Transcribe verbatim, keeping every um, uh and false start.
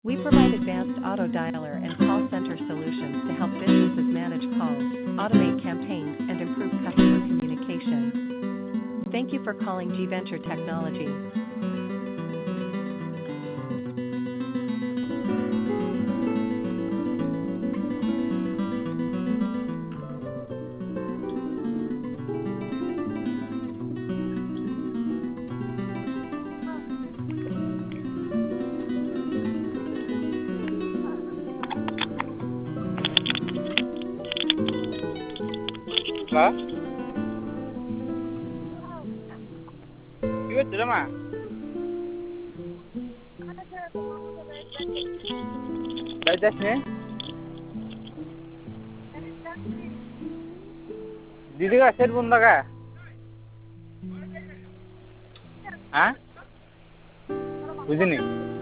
We provide advanced auto dialer and call center solutions to help businesses manage calls, automate campaigns, and improve customer communication. Thank you for calling G Venture Technology. Halo? Iya, sudah mah. Bajas nih. दीदी का set बंदा का हाँ बुझनी